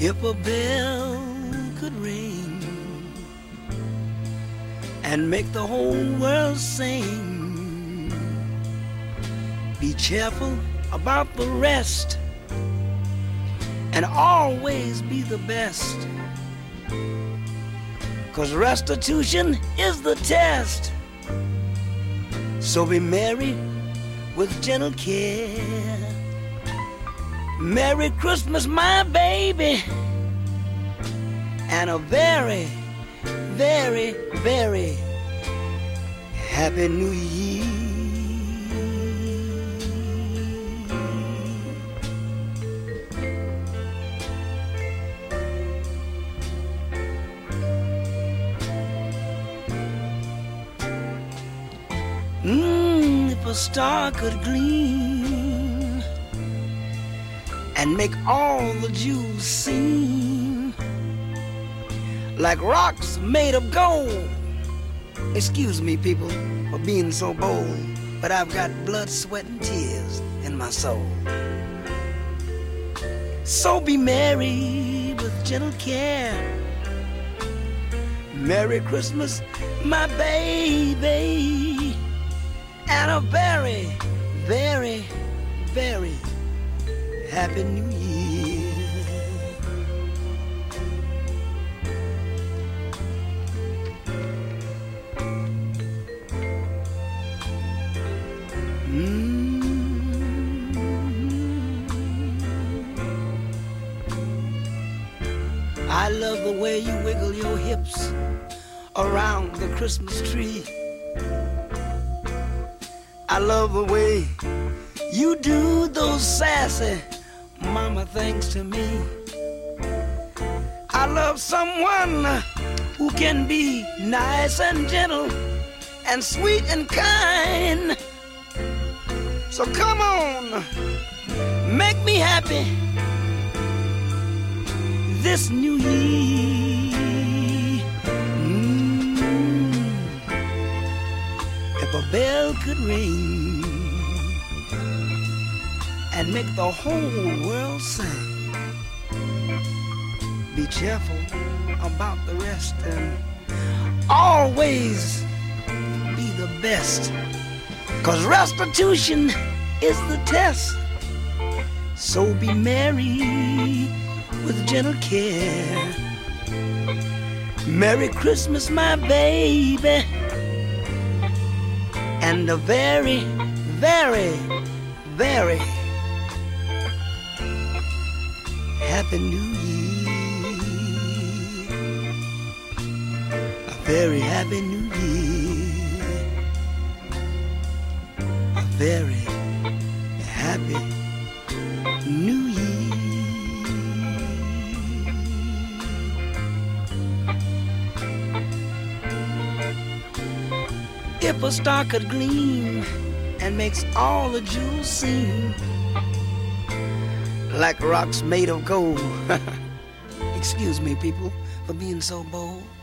If a bell could ring and make the whole world sing, be cheerful about the rest and always be the best, 'cause restitution is the test. So be merry with gentle care. Merry Christmas, my baby, and a very, very, very Happy New Year. If a star could gleam and make all the jewels seem like rocks made of gold. Excuse me, people, for being so bold, but I've got blood, sweat, and tears in my soul. So be merry with gentle care. Merry Christmas, my baby, and a very, very, very Happy New Year. I love the way you wiggle your hips around the Christmas tree. I love the way you do those sassy mama things to me. I love someone who can be nice and gentle and sweet and kind. So come on, make me happy this New Year. If a bell could ring and make the whole world sing, be cheerful about the rest and always be the best, 'cause restitution is the test. So be merry with gentle care. Merry Christmas, my baby, and a very, very, very Happy New Year. A very Happy New Year. A very Happy New Year. If a star could gleam and makes all the jewels seem like rocks made of gold. Excuse me, people, for being so bold.